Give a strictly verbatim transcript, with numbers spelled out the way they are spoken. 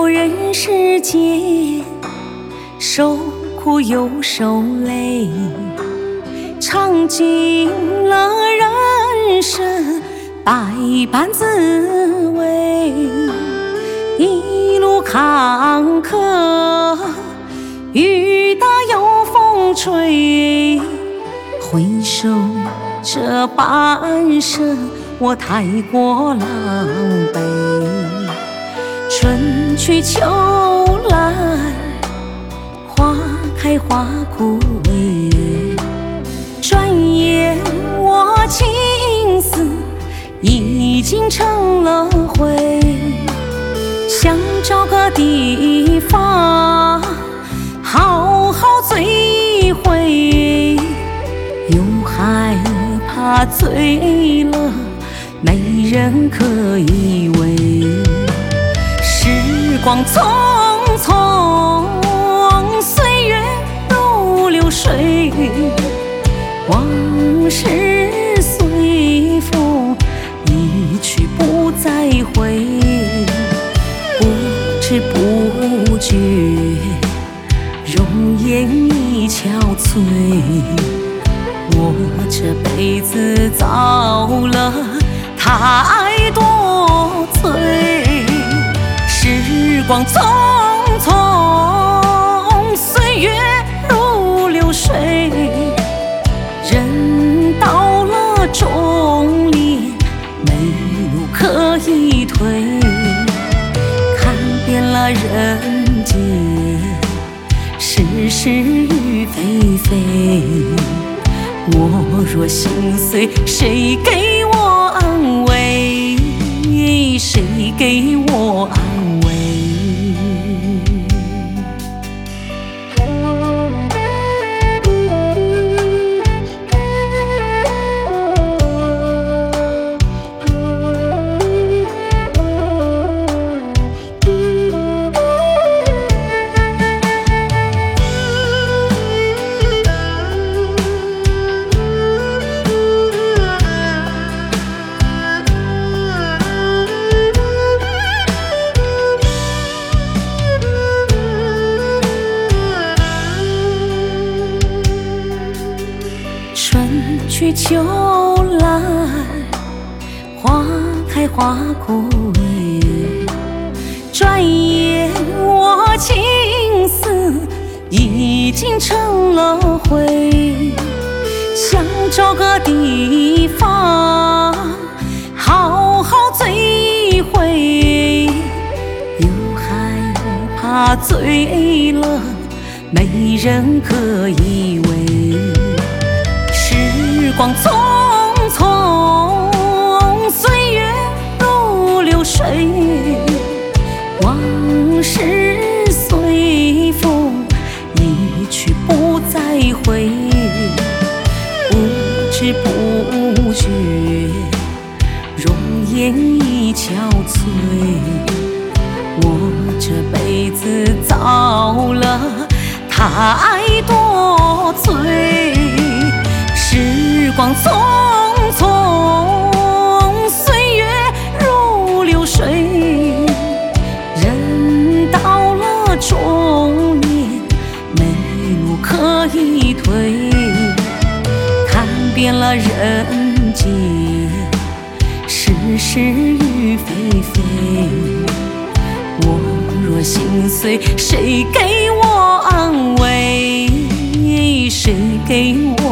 人世间，受苦又受累，尝尽了人生百般滋味。一路坎坷，雨打又风吹，回首这半生，我太过狼狈。春去秋来，花开花枯萎，转眼我情思已经成了灰。想找个地方好好醉一回，又害怕醉了没人可依偎。时光匆匆，岁月如流水，往事随风一去不再回。不知不觉，容颜已憔悴，我这辈子遭了太多罪。时光匆匆，岁月如流水，人到了中年，没路可以退。看遍了人间是是与非非，我若心碎，谁给我安慰？谁给我安慰？春去秋来，花开花枯萎，转眼我情思已经成了灰。想找个地方好好醉一回，又害怕醉了没人可依偎。时光匆匆，岁月如流水，往事随风一去不再回。不知不觉，容颜已憔悴，我这辈子遭了太多罪。时光匆匆，岁月如流水，人到了中年，没路可以退。看遍了人间是是与非非，我若心碎，谁给我安慰？谁给我